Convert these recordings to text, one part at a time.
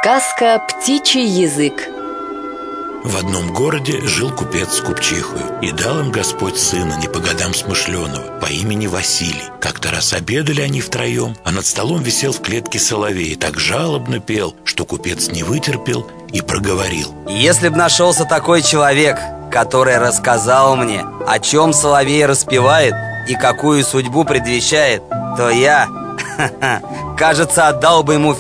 Сказка «Птичий язык». В одном городе жил купец с купчихою, и дал им Господь сына не по годам смышленого, по имени Василий. Как-то раз обедали они втроем, а над столом висел в клетке соловей и так жалобно пел, что купец не вытерпел и проговорил: «Если б нашелся такой человек, который рассказал мне, о чем соловей распевает и какую судьбу предвещает, то я, кажется, отдал бы ему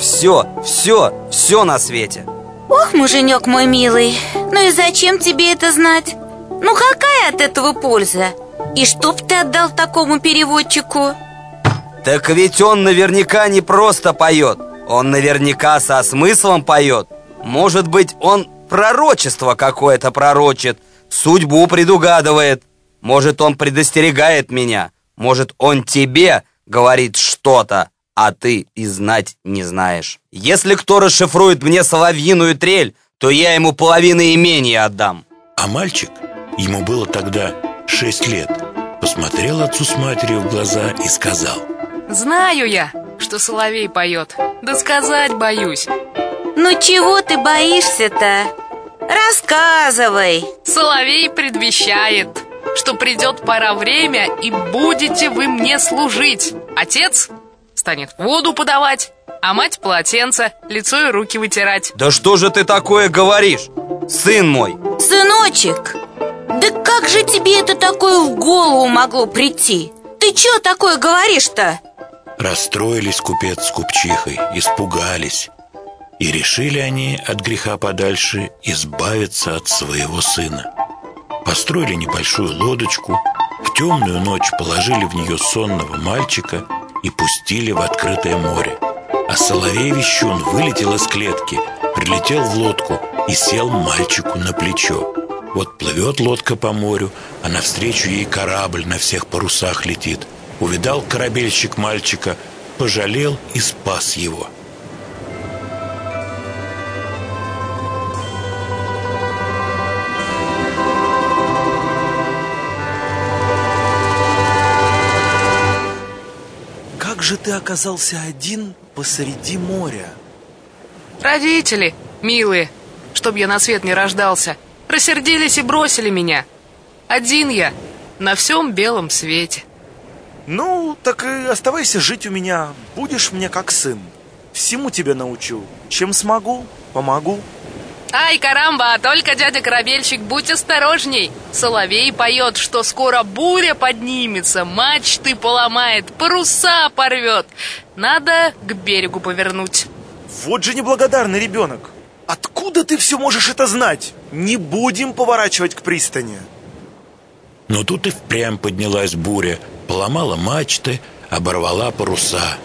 все на свете». Ох, муженек мой милый, ну и зачем тебе это знать? Ну какая от этого польза? И что б ты отдал такому переводчику? Так ведь он наверняка не просто поет, он наверняка со смыслом поет. Может быть, он пророчество какое-то пророчит, судьбу предугадывает. Может, он предостерегает меня, может, он тебе говорит что-то, а ты и знать не знаешь. Если кто расшифрует мне соловьиную трель, то я ему половину имения отдам. А мальчик, ему было тогда 6 лет, посмотрел отцу с матерью в глаза и сказал: «Знаю я, что соловей поет, да сказать боюсь». Ну чего ты боишься-то? Рассказывай. Соловей предвещает, что придет пора время, и будете вы мне служить. Отец станет воду подавать, а мать полотенце, лицо и руки вытирать. Да что же ты такое говоришь, сын мой? Сыночек, да как же тебе это такое в голову могло прийти? Ты чё такое говоришь-то? Расстроились купец с купчихой, испугались, и решили они от греха подальше избавиться от своего сына. Построили небольшую лодочку, в темную ночь положили в нее сонного мальчика и пустили в открытое море. А соловей-вещун вылетел из клетки, прилетел в лодку и сел мальчику на плечо. Вот плывет лодка по морю, а навстречу ей корабль на всех парусах летит. Увидал корабельщик мальчика, пожалел и спас его. Как же ты оказался один посреди моря? Родители, милые, чтоб я на свет не рождался, рассердились и бросили меня. Один я на всем белом свете. Ну, так и оставайся жить у меня. Будешь мне как сын. Всему тебя научу. Чем смогу, помогу. Ай, карамба, только, дядя корабельщик, будь осторожней. Соловей поет, что скоро буря поднимется, мачты поломает, паруса порвет. Надо к берегу повернуть. Вот же неблагодарный ребенок. Откуда ты все можешь это знать? Не будем поворачивать к пристани. Но тут и впрямь поднялась буря, поломала мачты, оборвала паруса.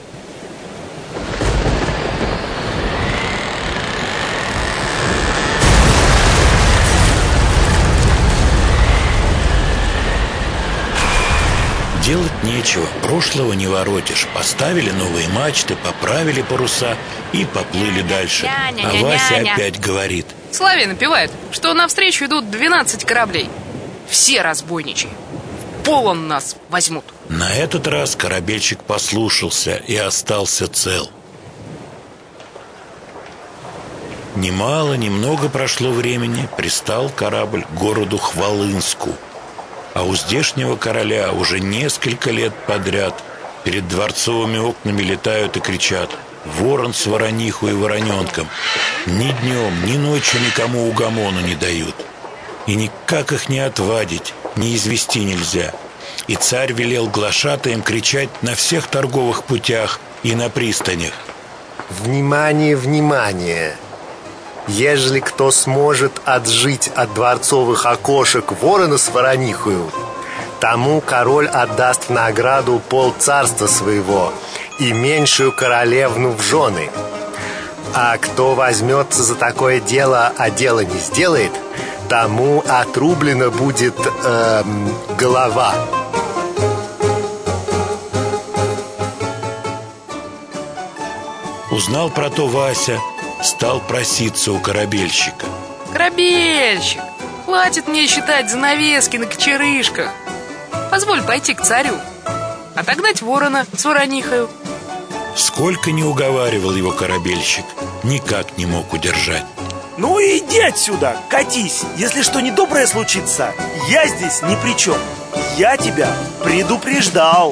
Делать нечего, прошлого не воротишь. Поставили новые мачты, поправили паруса и поплыли дальше. А Вася опять говорит: Соловей напевает, что навстречу идут 12 кораблей. Все разбойничьи. В полон нас возьмут. На этот раз корабельщик послушался и остался цел. Немного прошло времени, пристал корабль к городу Хвалынску. А у здешнего короля уже несколько лет подряд перед дворцовыми окнами летают и кричат: ворон с воронихой и вороненком. Ни днем, ни ночью никому угомону не дают. И никак их не отвадить, ни извести нельзя. И царь велел глашатаям кричать на всех торговых путях и на пристанях: внимание, внимание! Ежели кто сможет отжить от дворцовых окошек ворона с воронихою, тому король отдаст в награду полцарства своего и меньшую королевну в жены. А кто возьмется за такое дело, а дело не сделает, тому отрублена будет голова. Узнал про то Вася, стал проситься у корабельщика: корабельщик, хватит мне считать занавески на кочерышках. Позволь пойти к царю, отогнать ворона с воронихою. Сколько не уговаривал его корабельщик, никак не мог удержать. Ну иди отсюда, катись. Если что недоброе случится, я здесь ни при чем. Я тебя предупреждал.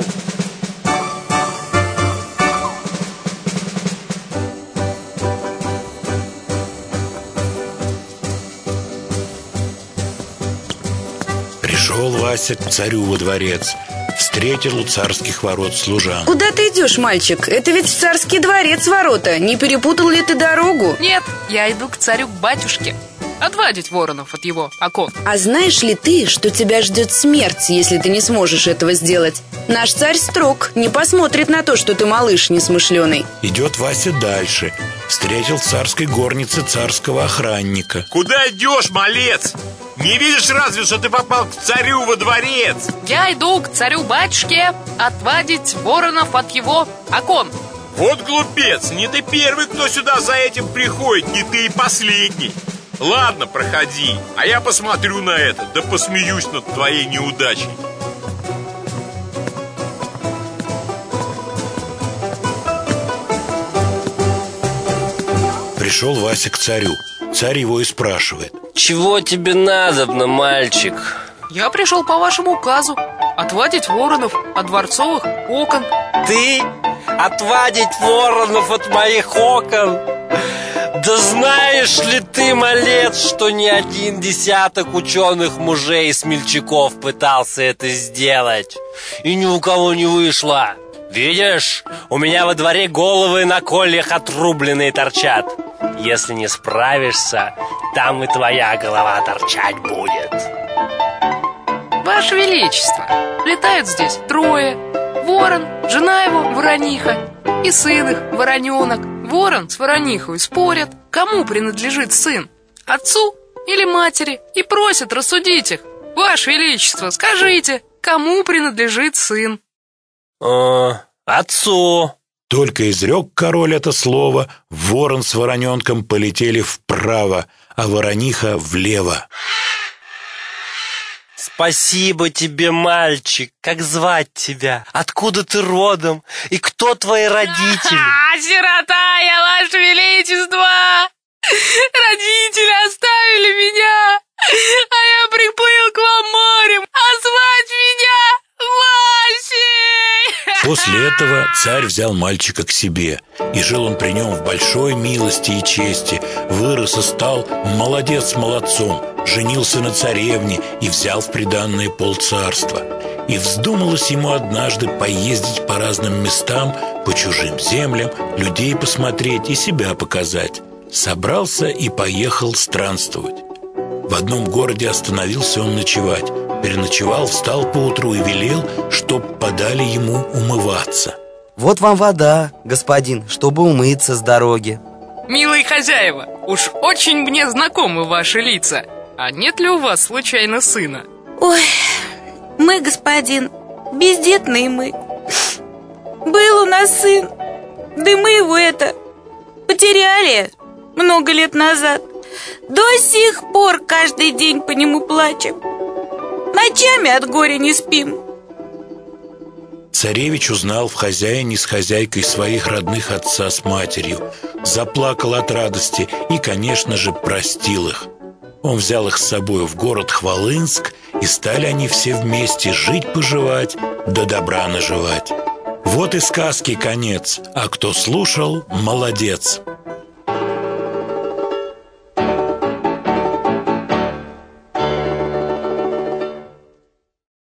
Пришел Вася к царю во дворец. Встретил у царских ворот служанку. Куда ты идешь, мальчик? Это ведь в царский дворец ворота. Не перепутал ли ты дорогу? Нет, я иду к царю-батюшке отвадить воронов от его окон. А знаешь ли ты, что тебя ждет смерть, если ты не сможешь этого сделать? Наш царь строг, не посмотрит на то, что ты малыш несмышленый. Идет Вася дальше. Встретил в царской горнице царского охранника. Куда идешь, малец? Не видишь разве, что ты попал к царю во дворец? Я иду к царю-батюшке отвадить воронов от его окон. Вот глупец, не ты первый, кто сюда за этим приходит, не ты и последний. Ладно, проходи, а я посмотрю на это, да посмеюсь над твоей неудачей. Пришел Вася к царю. Царь его и спрашивает. Чего тебе надобно, мальчик? Я пришел по вашему указу отвадить воронов от дворцовых окон. Ты? Отвадить воронов от моих окон? Да знаешь ли ты, малец, что не один десяток ученых мужей и смельчаков пытался это сделать, и ни у кого не вышло. Видишь, у меня во дворе головы на кольях отрубленные торчат. Если не справишься, там и твоя голова торчать будет. Ваше Величество, летают здесь трое. Ворон, жена его, ворониха, и сын их, вороненок. Ворон с воронихой спорят, кому принадлежит сын, отцу или матери, и просят рассудить их. Ваше Величество, скажите, кому принадлежит сын? Отцу. Только изрек король это слово, ворон с вороненком полетели вправо, а ворониха влево. Спасибо тебе, мальчик. Как звать тебя? Откуда ты родом? И кто твои родители? Сирота я, Ваше Величество! Родители оставили меня, а я приплыл к вам морем, а звать меня Васей! После этого царь взял мальчика к себе, и жил он при нем в большой милости и чести, вырос и стал молодец молодцом, женился на царевне и взял в приданное полцарства. И вздумалось ему однажды поездить по разным местам, по чужим землям, людей посмотреть и себя показать. Собрался и поехал странствовать. В одном городе остановился он ночевать. Переночевал, встал поутру и велел, чтоб подали ему умываться. Вот вам вода, господин, чтобы умыться с дороги. Милые хозяева, уж очень мне знакомы ваши лица. А нет ли у вас случайно сына? Ой, мы, господин, бездетные мы. Был у нас сын, да мы его потеряли много лет назад. До сих пор каждый день по нему плачем. Ночами от горя не спим. Царевич узнал в хозяине с хозяйкой своих родных отца с матерью, заплакал от радости и, конечно же, простил их. Он взял их с собой в город Хвалынск, и стали они все вместе жить-поживать, да добра наживать. Вот и сказки конец, а кто слушал, молодец.